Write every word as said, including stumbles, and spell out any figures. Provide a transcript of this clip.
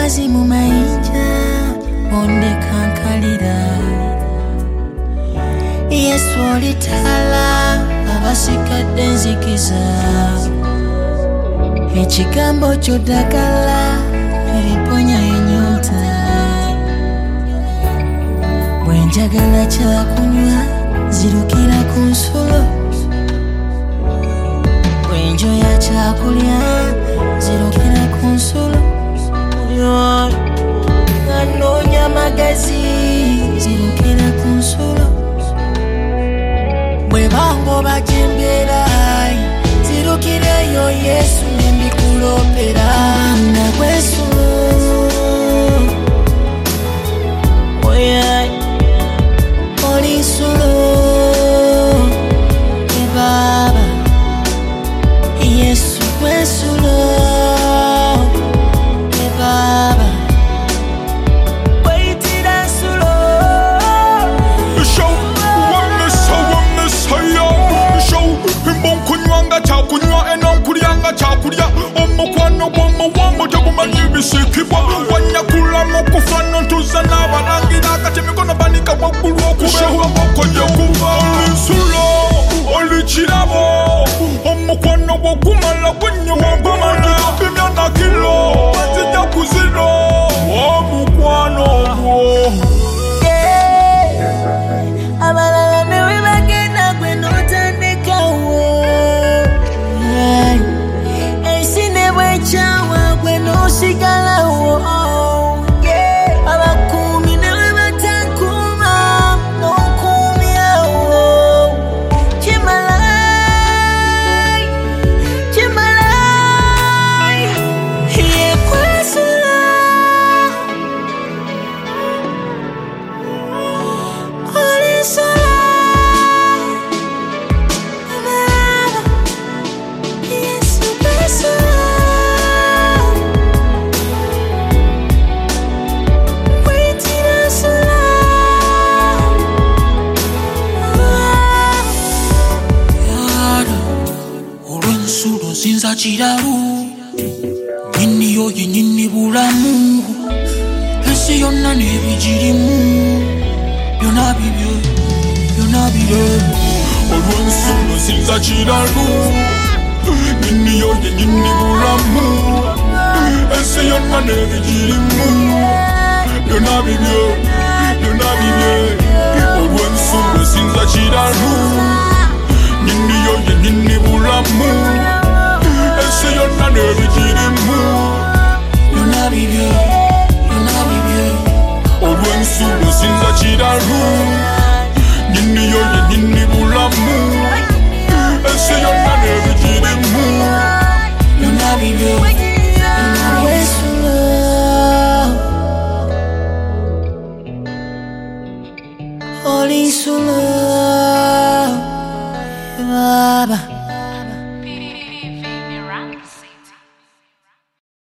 Magazi mu mayinja bonde kankalira Yesu olitala abasigadde nzikiza Ekigambo ky'oddagala eriponya ennyonta Bwenjagala kyakunywa zirukira ku nsulo Bwenjoya kyakulya zirukira ku nsulo Anoonya amagazi zirukira ku nsulo Bwebangoba gyembeera zirukireyo Yesu nembikulombera Nagwesulo Oli nsulo e Baba Yesu gwesulo e Baba Waitira nsulo Show wamesa wamesa ya Show imbonkunywanga kyakunywa enonkulyanga kyakulya omukwano gw'omuwambo tegumanyi bisikibwa wanyakula mu kufa nontuza n'abalangira akati emikono banika waggulu okubewa bokoye kuba oli nsulo oli kirabo omukwano gw'ogumala gwenye wagumala pimya na kilo bazijja kuziro omukwano ogwo Abalala ne bwe bagenda gwe n'otandikawo Ensi ne bw'ekyawa gwe n'osigalawo Abakuumi ne bwe batakuuma n'okuumyawo Kimala, kimala Ye kwesula Oli nsula Baba Yesu kwesula Waitira nsula Yada olw'ensulo nsinza kiralu Nyini yo ye nyini bulamu Ensi yonna n'ebigirimu Byonna bibye, byonna bibye olw'ensulo nsinza kiralu nyini yo ye nyini bulamu ensi yonna n'ebigirimu byonna bibye byonna bibye olw'ensulo nsinza kiralu nyini yo ye nyini bulamu ensi yonna n'ebigirimu Byonna bibye, byonna bibye olw'ensulo nsinza kiralu nyini yo ye nyini bulamu ensi yonna n'ebigirimu Byonna bibye, byonna bibye Gwesulo Oli nsulo e Baba